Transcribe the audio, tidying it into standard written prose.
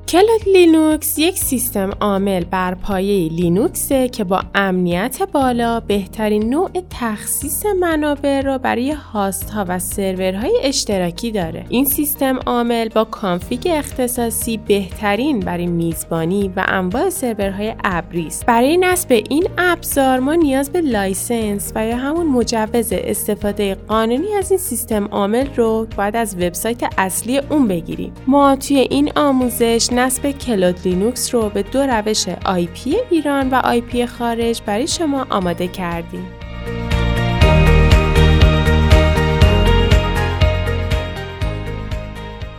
کلود لینوکس یک سیستم عامل بر پایه لینوکسه که با امنیت بالا بهترین نوع تخصیص منابع رو برای هاست ها و سرورهای اشتراکی داره. این سیستم عامل با کانفیگ اختصاصی بهترین برای میزبانی و انواع سرورهای ابری است. برای نصب این ابزار ما نیاز به لایسنس و یا همون مجوز استفاده قانونی از این سیستم عامل رو باید از وبسایت اصلی اون بگیریم. ما توی این آموزش نصب کلود لینوکس رو به 2 روش IP ایران و IP خارج برای شما آماده کردیم.